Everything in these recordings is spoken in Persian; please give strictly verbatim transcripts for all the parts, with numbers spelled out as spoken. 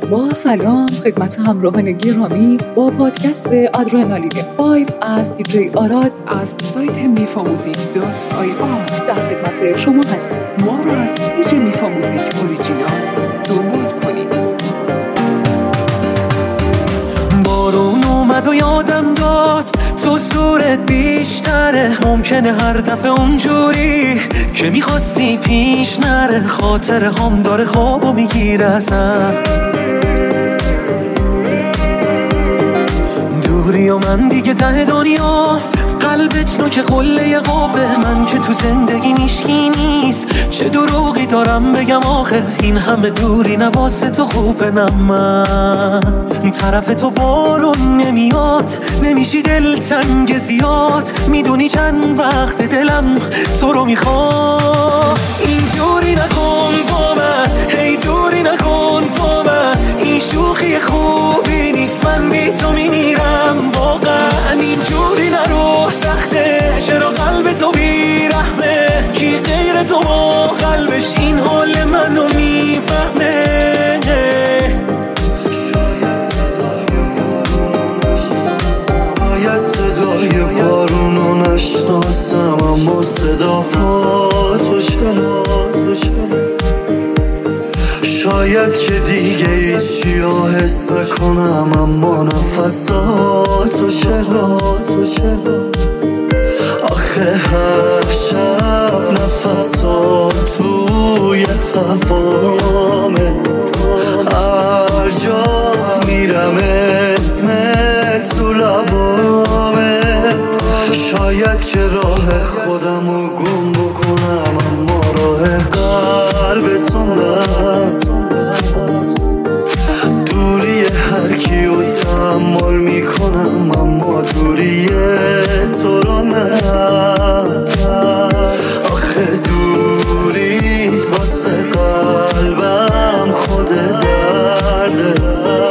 با سلام خدمت همراهان گرامی با پادکست آدرنالین پنج از دیجی آراد از سایت میفاموزیک دات آی آر در خدمت شما هستیم. ما را از پیج میفاموزیک اوریجینال دنبال کنید. بارون اومد و یادم داد تو صورت بیشتره، ممکنه هر دفعه اونجوری که میخواستی پیش نره، خاطر هم داره خوابو میگیره ازم دوری و من دیگه ته دنیا، قلبت نوک قله قوه، من که تو زندگی نیشکی نیست، چه دروغی دارم بگم آخه این همه دوری نواسه تو خوبه. نه من طرف تو بارون نمیاد، نمیشی دل تنگ زیاد، میدونی چند وقت دلم تو رو میخواد. اینجوری نکن با من، هی دوری نکن با من، این شوخی خوبی نیست، من بی تو میمیرم واقعا. اینجوری نرو سخته، چرا قلب تو بیرحمه، کی غیر تو با قلبش این حال منو میفهمه. شاید صدای بارونو نشناسم، اما صدا پا تو چرا، شاید که دیگه هیچی رو حس کنم، اما نفساتو چرا، آخه هر شب نفسات توی هوامه، هر جا میرم اسمت تو لبامه. شاید که راه خودمو گم بکنم، اما راه قلبتون نه، دوری هر کیو تحمل میکنم، اما دوری تو رو نه. آخه دوریت واسه قلبم خود درده،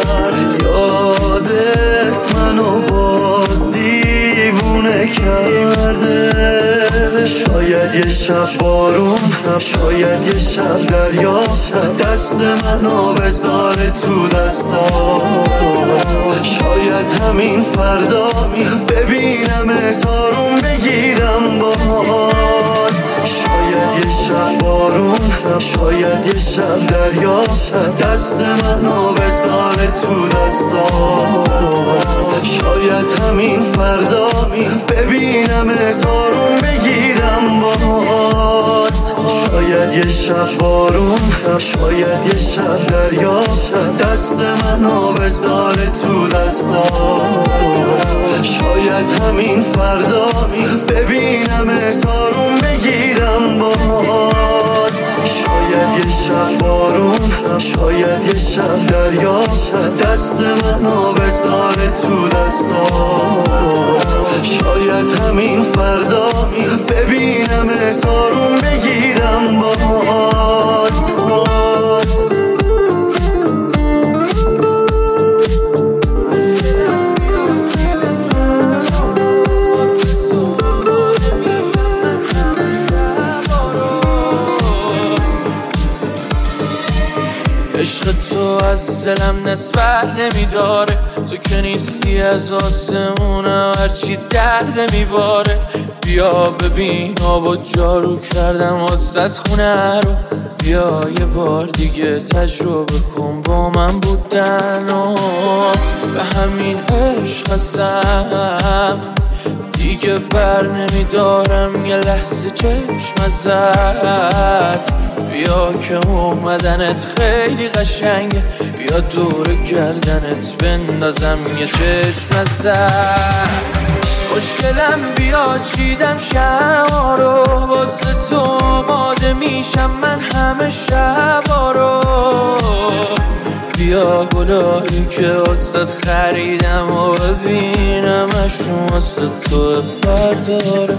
یادت منو باز دیوونه کرده. شاید یه شب بارون، شاید یه شب دریا، دست منو بذاره تو دستات، شاید همین فردا ببینم تارون بگیرم باز. شاید یه شب بارون، شاید یه شب دریا، دست منو بذاره تو دستات، شاید همین فردا ببینم تارون بگیرم باز. شاید یه شب بارون، شاید یه شب دریا، دست منو بذاره تو دستات، شاید همین فردا ببینم تارون بگیرم باز. شاید یه شب بارون، شاید یه شب دریا، دست منو بذاره تو دستات، شاید همین فردا ببینم تارون بگیرم باز. عشق تو از دلم نسبر نمیداره، تو که نیستی از آسمونم هرچی درد میباره. بیا ببین آبا جارو کردم واسه خونه رو، بیا یه بار دیگه تجربه کن با من بودن و به همین عشق هستم دیگه بر نمیدارم یه لحظه چشم ازت. بیا که اومدنت خیلی قشنگه، بیا دور گردنت بندازم یه چشم ازت. خوشگلم بیا چیدم شما رو، واسه تو آماده میشم من همه شبا رو. بیا گلایی که واسه خریدم و ببینم اشون واسه تو برداره.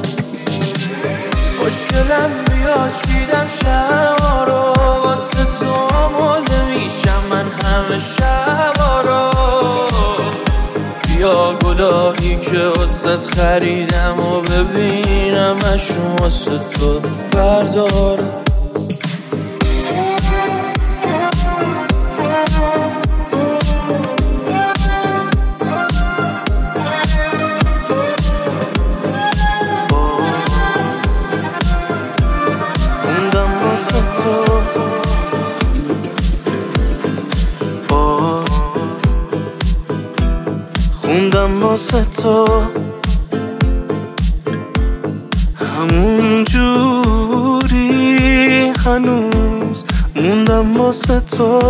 خوشگلم بیا چیدم شما رو، واسه تو آماده میشم من همه شبا رو. بیا گلایی که واسه خریدم و ببینم اشون واسه تو برداره. واسه تو همون جوری هنوز موندم واسه تو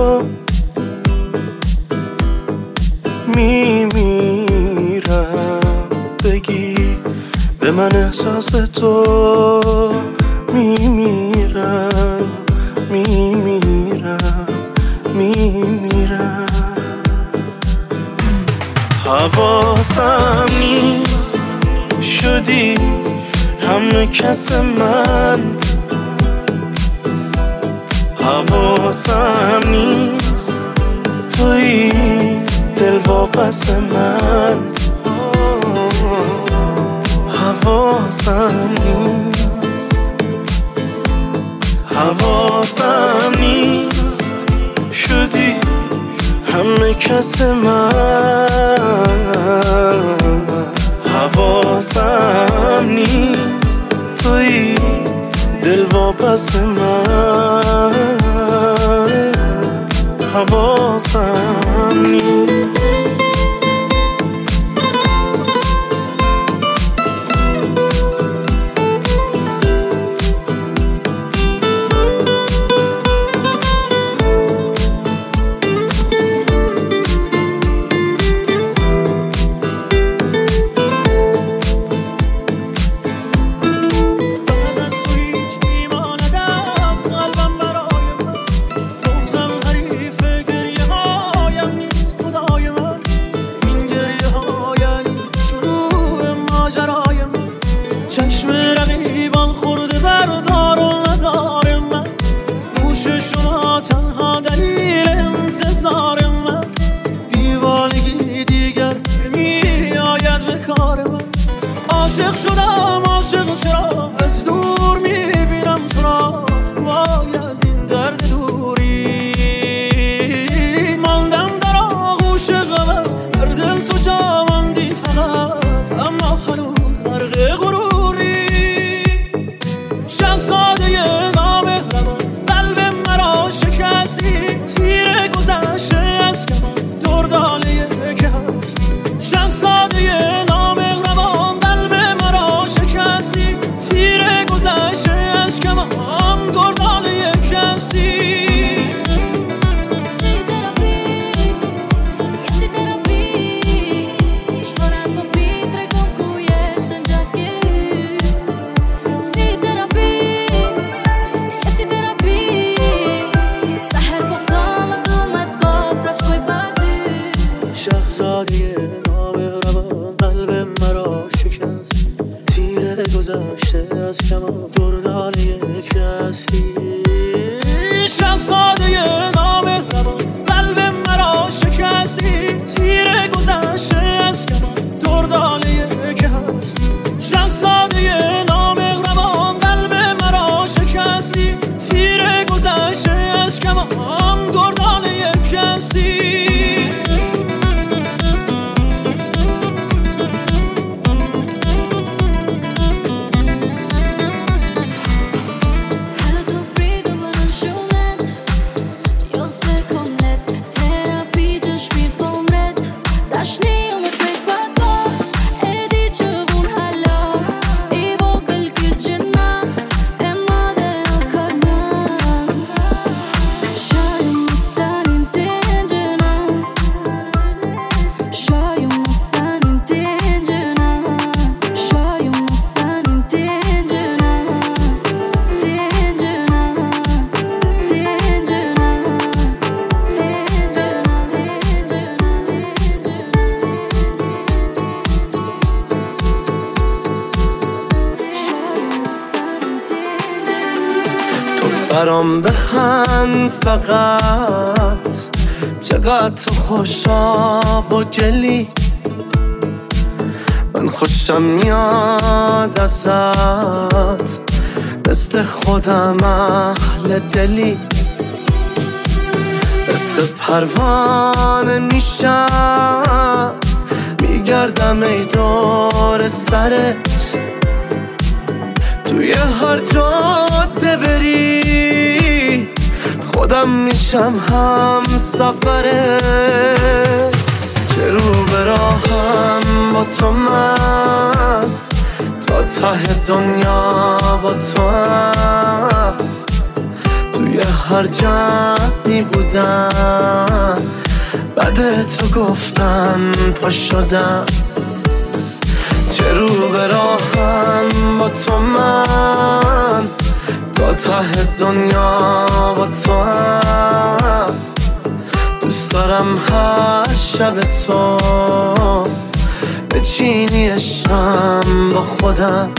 میمیرم بگی به من احساس تو میمیرم میمیرم میمیرم حواسم نیست شدی همه کس من حواسم نیست توی دل واپس من حواسم نیست حواسم نیست شدی همه کس من حواسم نیست توی دل واپس من حواسم نیست عاشق شدم عاشق چرا از دور میبینم تو را وای از این درد دوری ماندم در آغوش غمت در دل تو جا ماندی فقط اما هنوز غرق غروری شهزاده نامهربان قلب مرا شکستی تیر گذشته از کمان دردانه که هستی شهزاده نامهربان تیر گذشته از کمان گردان یک کسی شهزاده نامهربان قلب مرا شکست تیر گذشته از کمان دردان یک هستی شهزاده نامهربان قلب مرا شکستی تیر گذشته از کمان دردان یک هستی شهزاده نامهربان قلب مرا شکستی تیر گذشته از کمان دردان یک هستی برام بخند فقط چقدر تو خوشا با گلی من خوشم میاد ازت مثل خودم اهل دلی مثل پروانه میشم میگردم ای دور سرت توی هر جاده بری خودم میشم هم سفرت که رو به راهم با تو من، تا ته دنیا با تو هم، توی هر جمعی بودم بعد تو گفتن پا شدم. چه رو به راهم با تو من، تا ته دنیا با تو هم، دوست دارم هر شب تو بچینی عشقم با خودم.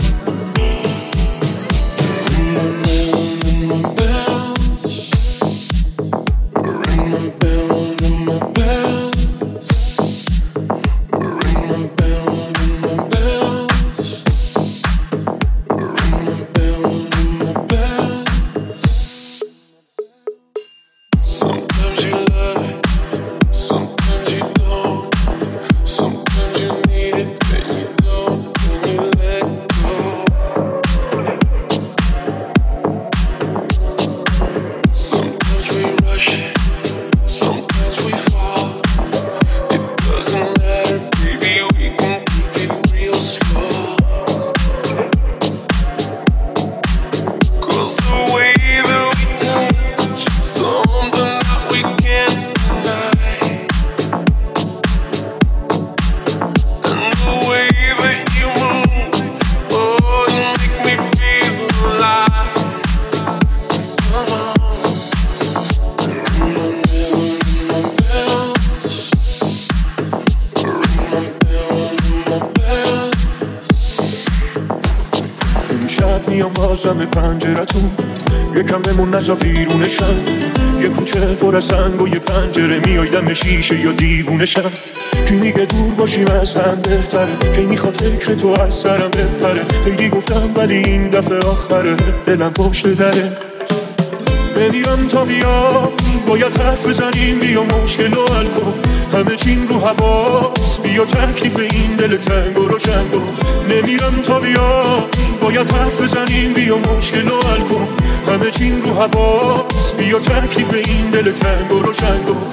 بازم پنجرتون یکم بمون نزا بیرونشم، یه کوچه پر از سنگ و یه پنجره میای دم شیشه یا دیوونشم. کی میگه دور باشیم از هم بهتره، کی میخواد فکر تو از سرم بپره. خیلی گفتم ولی این دفعه آخره، دلم پشت دره. نمیرم تا بیا باید حرف بزنیم، بیا مشکل و حل کن، همه چین رو حواس، بیا تکلیف این دل تنگ و روشن کن. نمیرم تا بیا باید حرف بزنیم، بیا مشکل و حل کن، همه چین رو حواس، بیا تکلیف این دل تنگ و روشن کن.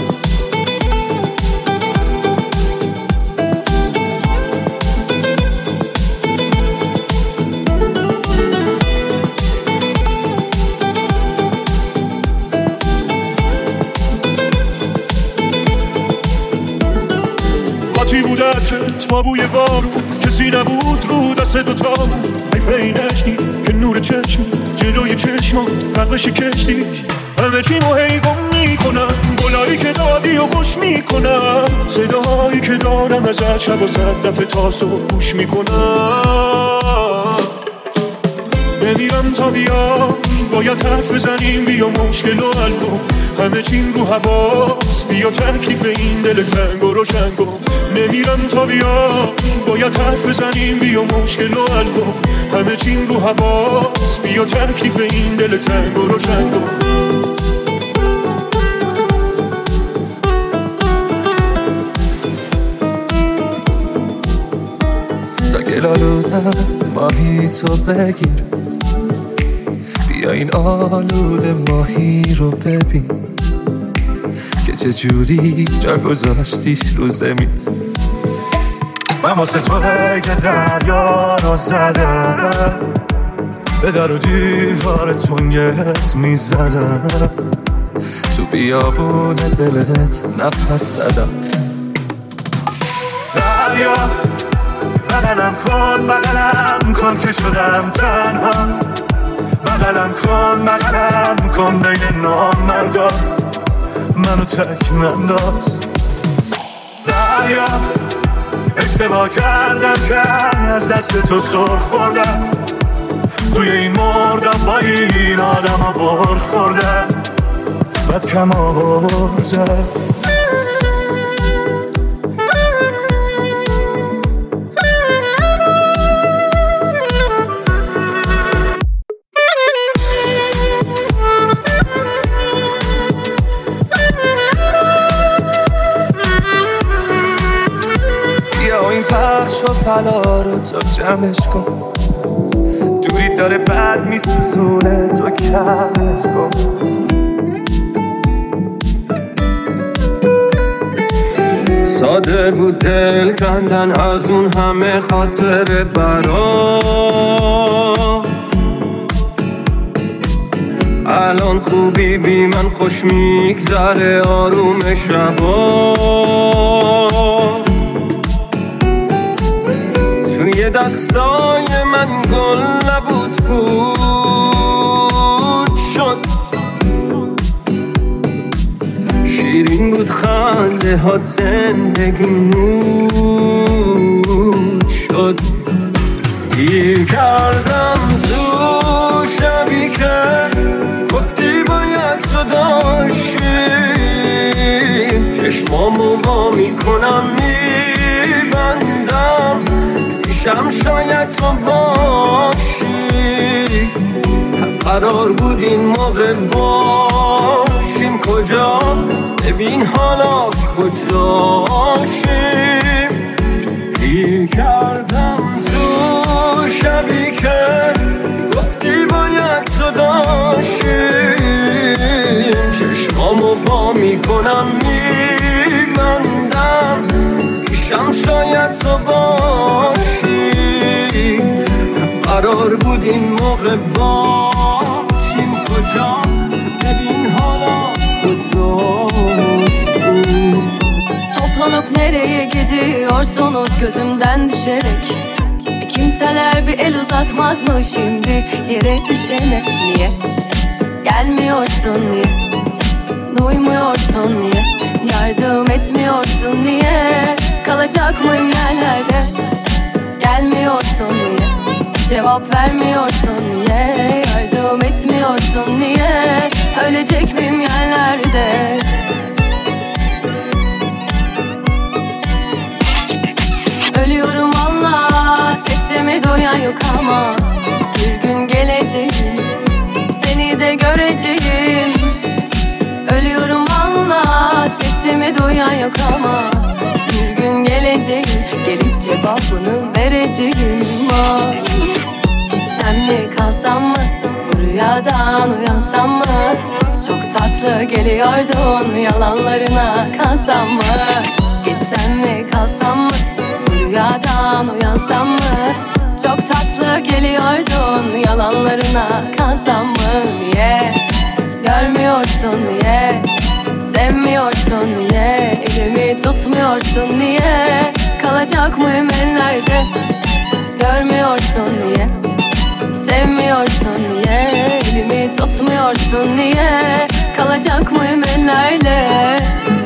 قاطی بود عطرت با بوی بارون، کسی نبود رو دست دوتامون. حیفه این عشقی که نور چشم جلوی چشمات فرقش کشتی. همه چی مو هی گم میکنم، گلایی که دادی و خوش میکنم، صداهایی که دارم ازت شب و صد دفعه تاسو گوش میکنم. نمیرم تا بیا باید حرف بزنیم، بیا مشکل و حل کن، همه چین رو حواس، بیا تکلیف این دل تنگ و روشن کن. نمیرم تا بیا باید حرف بزنیم، بیا مشکل و حل کن، همه چین رو حواس، بیا تکلیف این دل تنگ و روشن کن. تا گلالودم ماهی تو بگیر، بیا این آلوده ماهی رو ببین که چجوری جا گذاشتیش رو زمین. من واسه تو هیگه دریا رو زدم، به در و دیوار تونگت میزدم، تو بیابون دلت نفس زدم. دریا بغلم کن بغلم کن که شدم تنها، بغلم کن بغلم کن بین نامردا، منو تک ننداز. دریا اشتباه کردم که از دست تو سر خوردم، توی این مردم با این آدم ها بر خوردم، بد کم آوردم. پخش و پلا رو تو جمعش کن، دوری داره بد میسوزونه تو کمش کن. ساده بود دل کندن از اون همه خاطر برات. الان خوبی بی من خوش میگذره آروم شبات. توی دستای من گل نبود بود شد، شیرین بود خنده هات زندگی نود شد. گیر کردم تو شبی که گفتی باید جدا شیم، چشمامو وا میکنم میبندم پیشم شاید تو باشی. قرار بود این موقع باشیم کجا، ببین حالا کجاشیم. گیر کردم تو شبی که گفتی باید جدا شیم، چشمامو با میکنم میبندم پیشم شاید تو باشی. قرار بود این موقع باشیم کجا، bebin hala kızım. Toplanıp nereye gidiyorsunuz gözümden düşerek? E kimseler bir el uzatmaz mı şimdi yere düşene? Niye? Gelmiyorsun niye? Duymuyorsun niye? Yardım etmiyorsun niye? Kalacak mıyım yerlerde? Gelmiyorsun niye? Cevap vermiyorsun niye? Yardım etmiyorsun niye? Ölecek miyim yerlerde? Ölüyorum valla, sesimi duyan yok ama bir gün geleceğim, seni de göreceğim. Ölüyorum valla, sesimi duyan yok ama bir gün geleceğim, gelip cevabını vereceğim. Ah. Gitsem mi kalsam mı, bu rüyadan uyansam mı? Çok tatlı geliyordun, yalanlarına kansam mı? Gitsem mi kalsam mı, bu rüyadan uyansam mı? Çok tatlı geliyordun, yalanlarına kansam mı? Niye görmüyorsun, niye sevmiyorsun, niye elimi tutmuyorsun, niye kalacak mıyım ellerde? Görmüyorsun niye, sevmiyorsun niye, elimi tutmuyorsun niye, kalacak mıyım ellerde?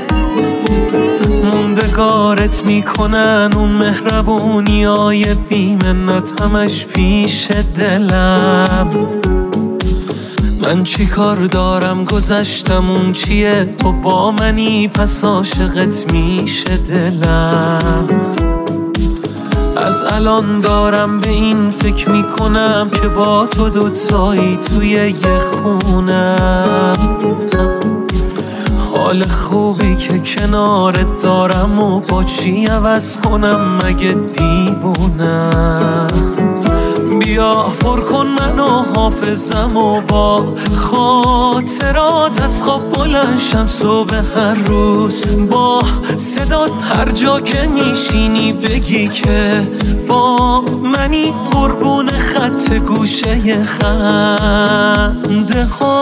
موندگارت میکنن اون مهربونیای بیمنت همش پیش دلم. من چی کار دارم گذشتم اون چیه، تو با منی پس عاشقت میشه دلم. از الان دارم به این فکر میکنم که با تو دوتایی توی یه خونم. حال خوبی که کنارت دارم و با چی عوض کنم مگه دیوونم. بیا پر کن منو حافظم و با خاطرات از خواب بلند شم صبح هر روز. با صدات هر جا که میشینی بگی که با منی، قربون خط گوشه خنده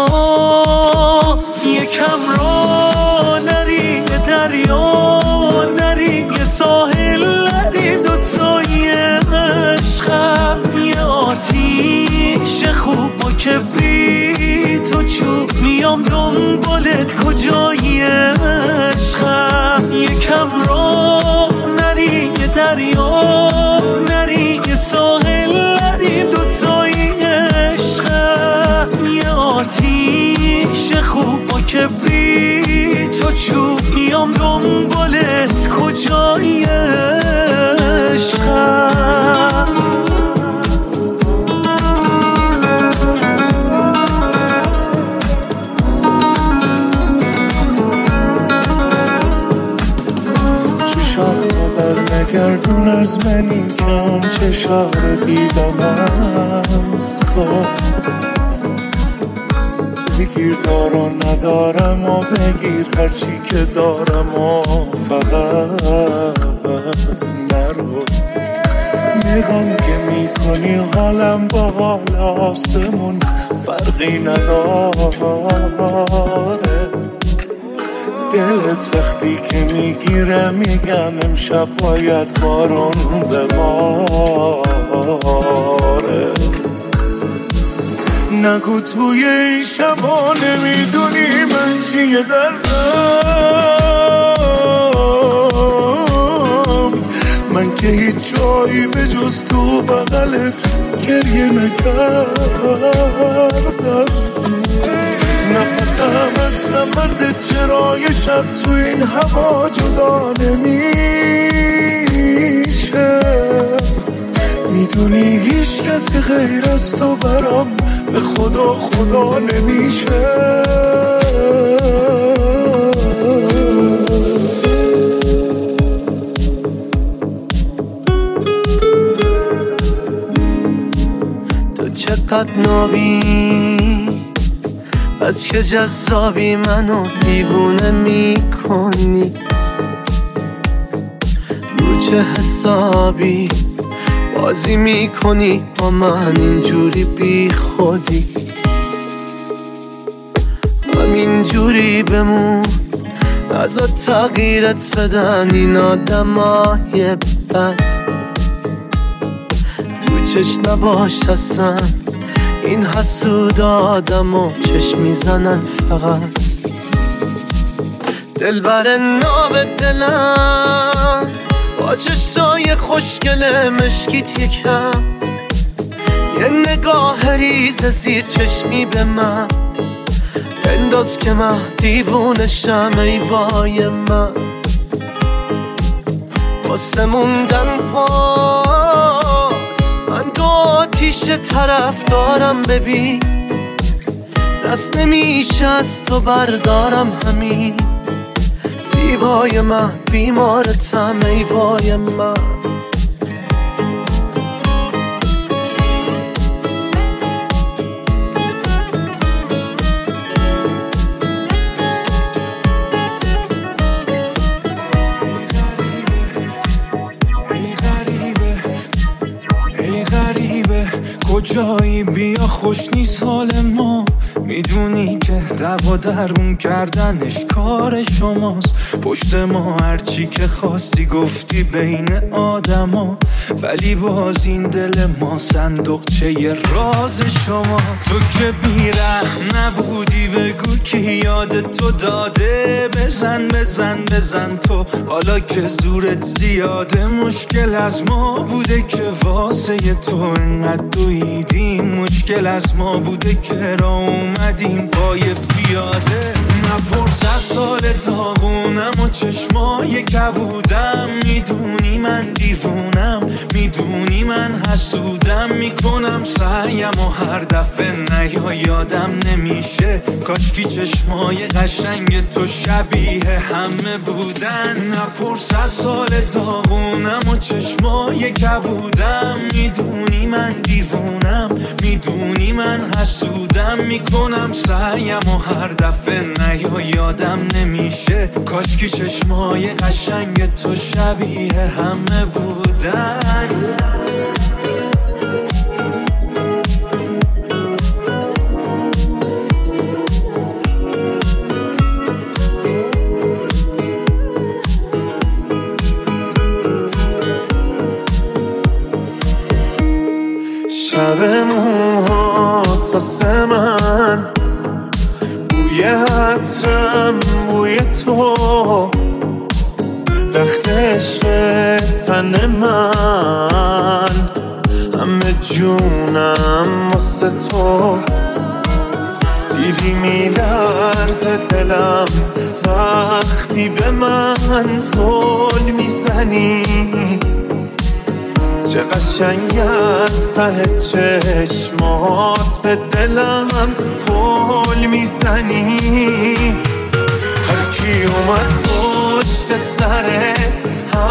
هات. یکم را نری به دریا نری، یه ساحل نری، دوتایی عشقم یه آتیش خوب با کبریت و چوب میام دنبالت کجایی عشقم. یکم را نری یه دریا نری، یه ساحل نری، دوتایی عشقم یه آتیش خوب با کبریت و چوب میام دنبالت کجایی عشقم. برنگردون از منی که اون چشا رو دیدم از تو. بگیر دارو ندارم و بگیر هرچی که دارم و فقط نرو. نگام که میکنی حالم با حال آسمون فرقی نداره. دلت وقتی که میگیره میگم امشب باید بارون بباره. نگو توی این شبا نمیدونی من چیه دردم، من که هیچ جایی به جز تو بغلت گریه نکردم. نفسم از نفس چرای شب تو این هوا جدا نمیشه. میدونی هیچ کس که غیر از تو برام به خدا خدا نمیشه. تو چقدر نابی بس که جذابی منو دیوونه میکنی. رو چه حسابی بازی میکنی با من اینجوری بی خودی. همینجوری بمون نذار تغییرت بدن این آدمای بد. تو چش نباش اصلا این حسود آدم و چشم میزنن فقط. دل بر ناب دلم با چشای خوشگل مشکیت یکم، یه نگاه ریز زیر چشمی به من بنداز که من دیوونشم. ای وای من واسه موندن پات من دو آتیش طرف دارم. ببین دست نمیشه از تو بردارم. همین زیبای من بیمارتم. ای وای من کجایی بیا خوش نیست حال ما. میدونی که دعوا درون کردنش کار شماست. پشت ما هرچی که خواستی گفتی بین آدما، ولی باز این دل ما صندوقچه ی راز شما. تو که بی‌رحم نبودی بگو کی یاد تو داده. بزن بزن بزن تو حالا که زورت زیاده. مشکل از ما بوده که واسه تو انقدر دویدیم. مشکل از ما بوده که را اومدیم پای پیاده. نپرس از سال داغونم و چشمای کبودم. میدونی من دیوونم، میدونی من حسودم. میکنم سعیم و هر دفعه نیا یادم نمیشه. کاشکی چشمای قشنگ تو شبیه همه بودن. نپرس از سال داغونم و چشمای کبودم. میدونی من دیوونم، میدونی من حسودم. میکنم سعیم و هر دفعه نیا یادم نمیشه. کاشکی چشمای قشنگ تو شبیه همه بودن. شب موهات واسه من بوی عطرم بوی تو. رخت عشق تن من همه جونم واسه تو. دیدی میلرزه دلم وقتی به من زل میزنی. چه قشنگ از ته چشمات به دلم پل میزنی. هر کی اومد پشت سرت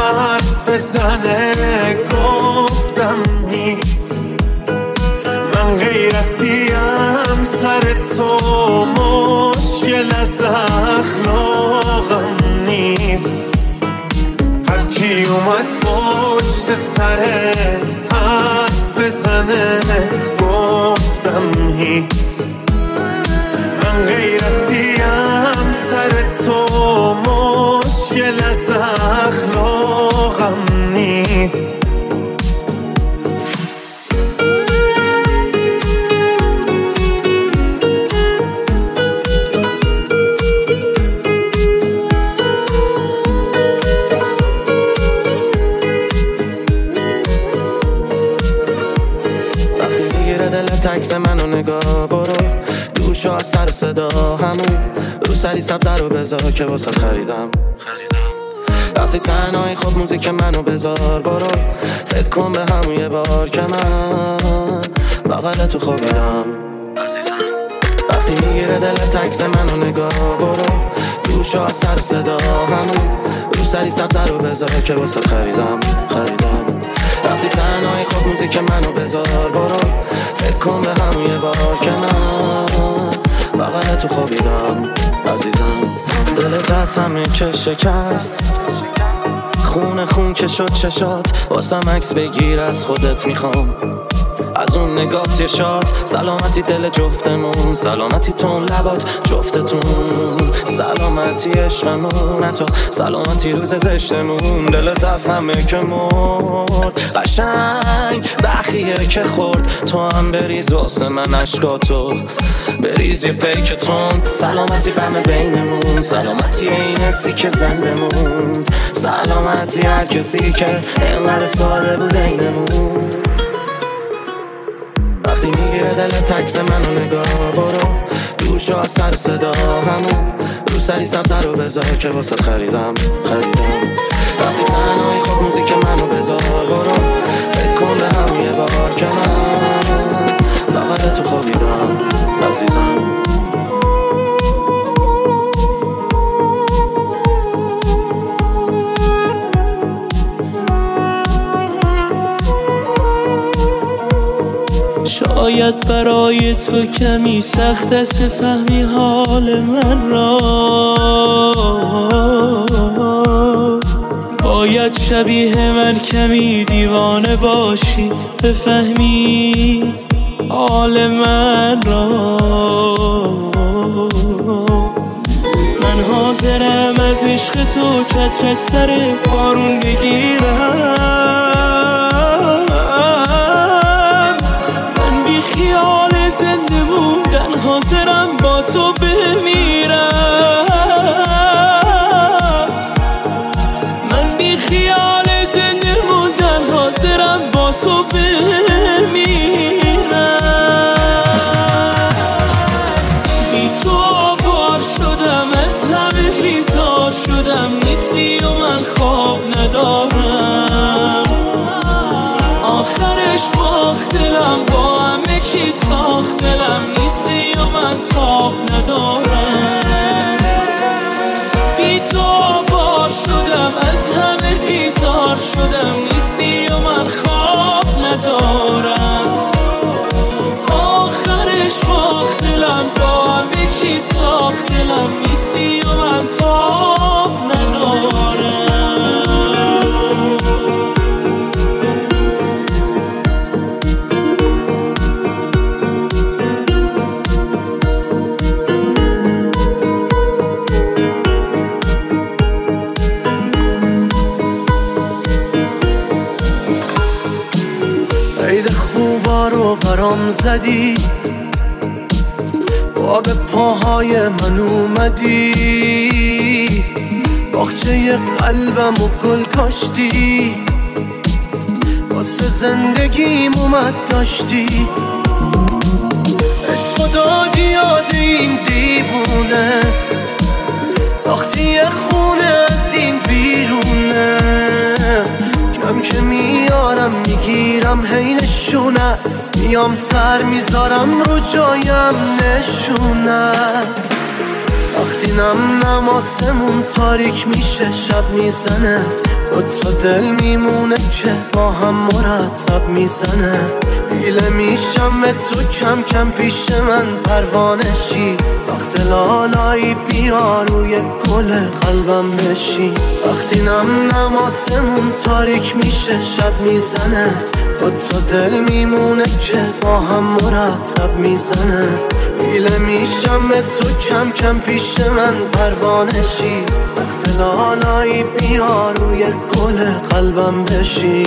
حرف بزنه گفتم نیست. من من غیرتیم سر تو مشکل از اخلاقم نیست هر کی اومد پشت سرت حرف بزنه گفتم هیست من غیرتیم سر تو مشکل از اخلاقم نیست عکس منو نگاه برو دوشو از سر صدا همون رو سری سبزه رو بذار که واسه خریدم وقتی تنهایی خب موزیک منو بذار برو فکر کن به همون یه بار که من بغل تو خوابیدم عزیزم وقتی میگیره دلت عکس منو نگاه برو دوشو از سر صدا همون رو سری سبزه رو بذار که واسه خریدم خریدم وقتی تنهایی خب موزیک منو بذار برو فکر کن به همون یه بار که من بغل تو خوابیدم عزیزم دلت از همه که شکست خون خون که شد چشات واسم عکس بگیر از خودت میخوام از اون نگات یه شاد سلامتی دل جفتمون سلامتی تون لبات جفتتون سلامتی عشقمون حتی سلامتی روز زشتمون دلت از همه که مرد قشنگ بخیه که خورد تو هم بریز واسه من عشقاتو بریز یه پیکتون سلامتی غم بینمون سلامتی این حسی که زندمون سلامتی هر کسی که اینقدر ساده بود اینمون وقتی میگیره دلت عکس منو نگاه برو دوشو از سر صدا همون رو سری سبزه رو بذار که واسه خریدم خریدم وقتی تنهایی خب موزیک منو بذار برو فکر کن به همون یه بار که من بغل تو خوابیدم عزیزم شاید برای تو کمی سخت است بفهمی حال من را باید شبیه من کمی دیوانه باشی بفهمی حال من را من حاضرم از عشق تو کتر سر بارون بگیرم خیال زنده موندن حاضرم با تو بمیرم من بی خیال زنده موندن حاضرم با تو بمیرم بی تو آوار شدم از همه بیزار شدم نیستی و من خواب ندارم آخرش باخت دلم با همه چیت ساخت دلم نیستی و من تاب ندارم بی تو آوار شدم از همه بیزار شدم نیستی و من خواب ندارم آخرش باخت دلم با همه چیت ساخت دلم نیستی و من تاب ندارم رو برام زدی با به پاهای من اومدی باغچه قلبم و گل کاشتی واسه زندگیم اومد داشتی عشق دادی یاد این دیوونه ساختی خونه از این بیرونه کم که میارم میگیرم هی نشونت میام سر میذارم رو جایم نشونت وقتی نم نم آسمون تاریک میشه شب میزنه دوتا دل میمونه که با هم مرتب میزنه. پیله میشم به تو کم کم پیش من پروانشی. وقت لالایی بیا روی گل قلبم بشی. وقتی نم نماسمون تاریک میشه شب میزنه. دوتا دل میمونه که با هم مرتب میزنه. پیله میشم به تو کم کم پیش من پروانشی. وقت لالایی بیا روی گل قلبم بشی.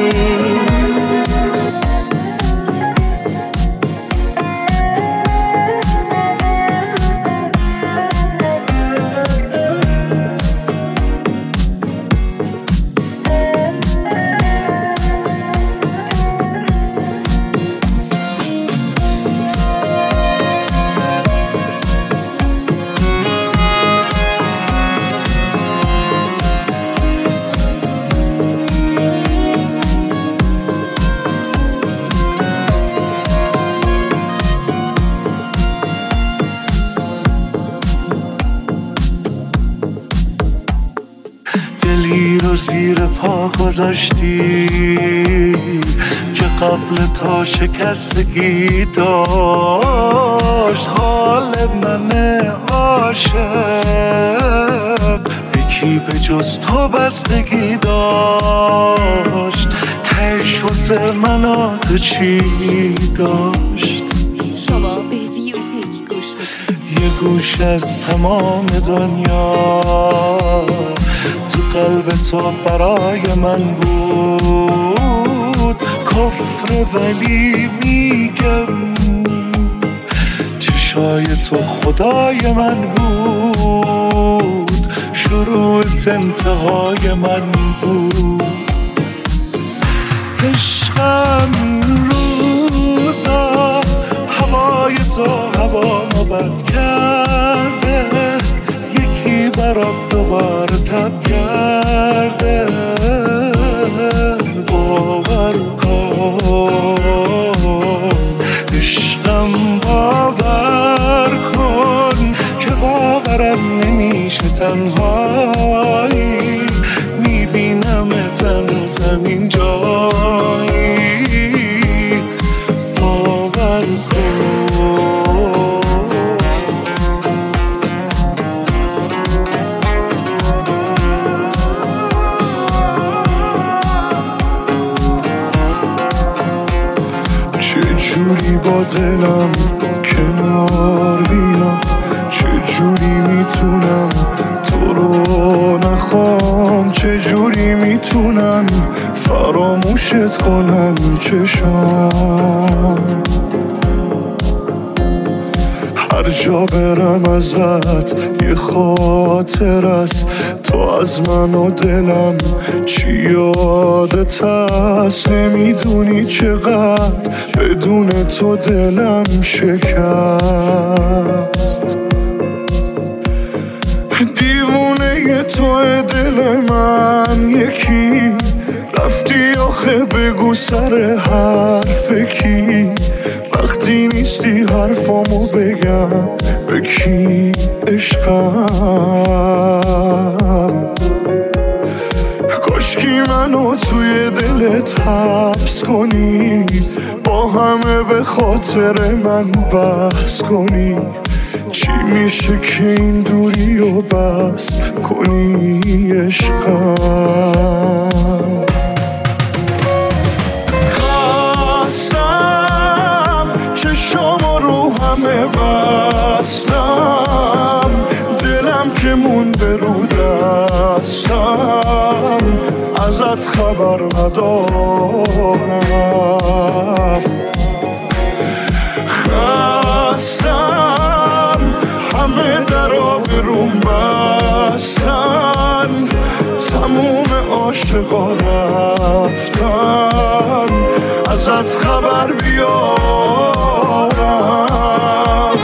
زیر پا گذاشتی که قبل تا شکستگی داشت. حال من عاشق یکی به جز تو بستگی داشت. تهش واسه من تو چی داشت؟ شما به میوزیک گوش بکنید. یه گوش از تمام دنیا تو قلب تو برای من بود. کفر ولی میگم چشای تو خدای من بود. شروعت انتهای من بود. عشقم این روزا هوای تو هوامو بد کرده. یکی برات دوباره تب کرده. باور کن عشقم، باور کن که باورم نمیشه تنهایی. میبینم تنوزم این جایی. باور کن چجوری با دلم کنار بیام. چجوری میتونم تو رو نخوام. چجوری میتونم فراموشت کنم چشام. هر جا برم ازت یه خاطر است. تو از من و دلم چی یادت هست. نمیدونی چقدر بدون تو دلم شکست. دیوونه تو دل من یکی. رفتی آخه بگو سر حرف کی. وقتی نیستی حرفامو بگم به کی عشقم. کاشکی منو توی دلت حبس کنی. با همه به خاطر من بحث کنی. چی میشه که این دوری رو بس کنی عشقم. خواستم چشام رو همه بستم. دلم که مونده رو دستم. ازت خبر ندارم. خستم همه درا بروم بستن. تموم عاشقا رفتن. ازت خبر بیارم.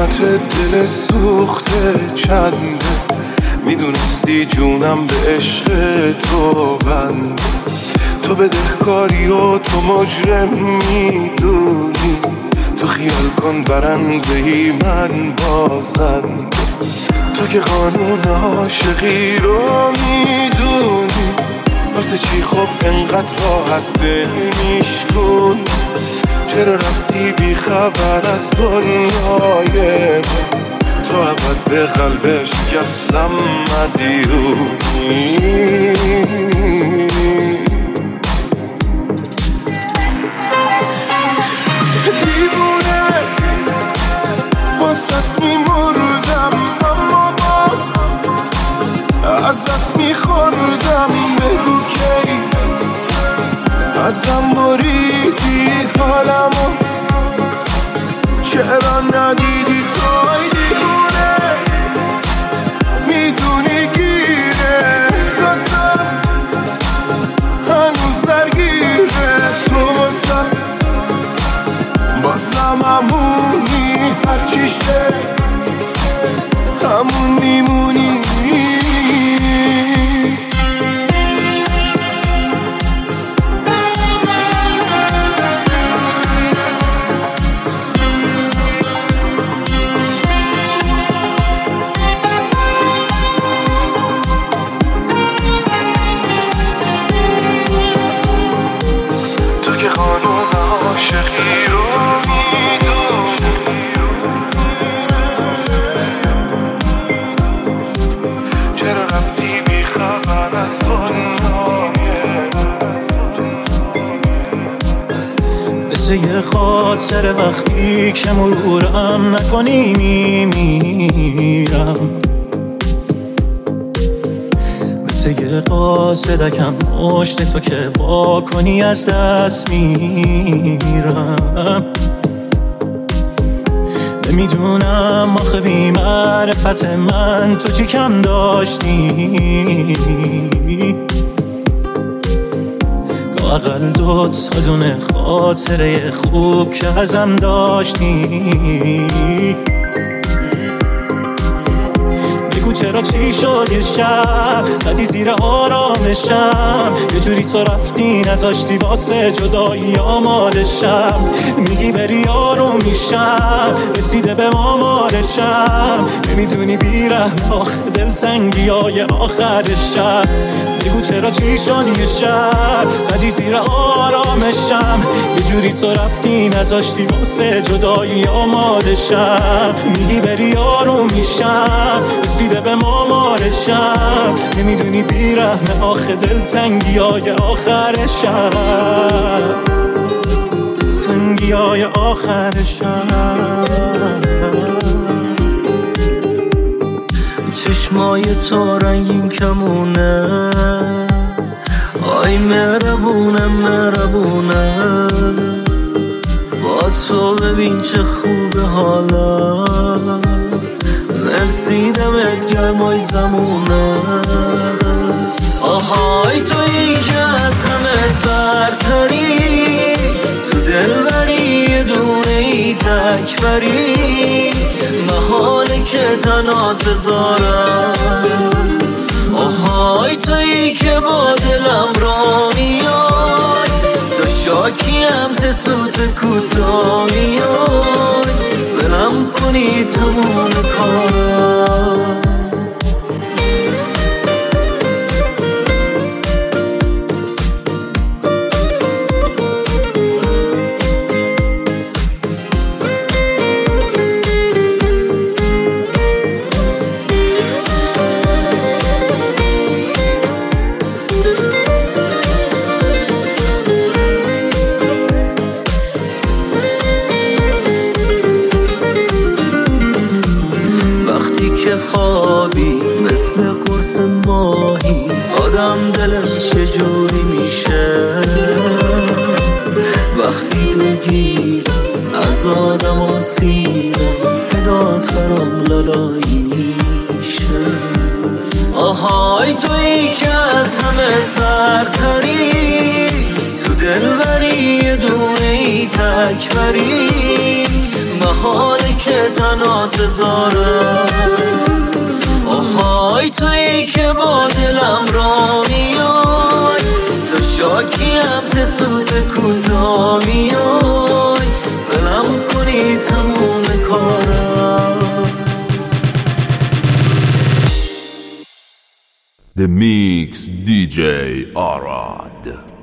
قیمت دل سوخته چنده، میدونستی جونم به عشق تو بنده. تو بدهکاری و تو مجرم میدونی، تو خیال کن برنده ای من بازنده. تو که قانون عاشقی رو میدونی، واسه چی خب انقدر راحت دل میشکن؟ چرا رفتی بی خبر از دنیای من؟ تو ابد به قلبش کسم مدیونی. دیوونه واسط میمردم، اما باز ازت میخوردم. بگو کی ازم بریدی حالمو، چرا ندیدی توی دیوونه؟ میدونی گیره احساسم هنوز درگیره. تو بازم بازم همونی، هرچی شه همون میمونی. عاشقی رو میدونی، چرا رفتی بی خبر از دنیای من؟ مثل یه خاطر وقتی که مرورم نکنی میمیرم، مثل یه قاصدکم مشت تو که وا کنی از دست میرم. نمیدونم آخه بی معرفت من تو چی کم داشتی، لااقل دو تا دونه خاطره خوب که ازم داشتی. چرا چی شد یه شب زدی زیر آرامشم، یه جوری تو رفتی نذاشتی واسه جدایی آمادشم. میگی بری آروم میشم، رسیده به مامارشم. نمیدونی بیرحم آخه دلتنگی های آخرشم. بگو چرا چی شد یه شب زدی زیر آرامشم، یه جوری تو رفتی نذاشتی واسه جدایی آمادشم. میگی بری آروم میشم، رسیده به مامارشم. نمیدونی بیرحم آخه دلتنگی های آخرشم، تنگی های آخرشم. چشمای تو رنگین کمونه، آی مهربونه مهربونه. با تو ببین چه خوبه حالا، مرسی دمت گرمای زمونه. آهای تویی که از همه سرتری، تو دل بری یه دونه ای تک بری. محاله که تنات بذارم، آهای تویی که با دلم را میای. تو شاکی هم ز سوت کوتا میای، بلم کنی تموم کارم. خوابی مثل قرص ماهی، آدم دلش چجوری میشه وقتی دلگیر از آدم آسیدم. صدات برام لالایی میشه. آهای تویی که از همه سرتری، تو دل بری یه دونه ای تک بری. محاله که تنها تزارم. آهای تویی که با دلم را میای، تو شاکیم ز سوت کوتا میای، بلم کنی تموم کارم. The Mix دی جی Arad.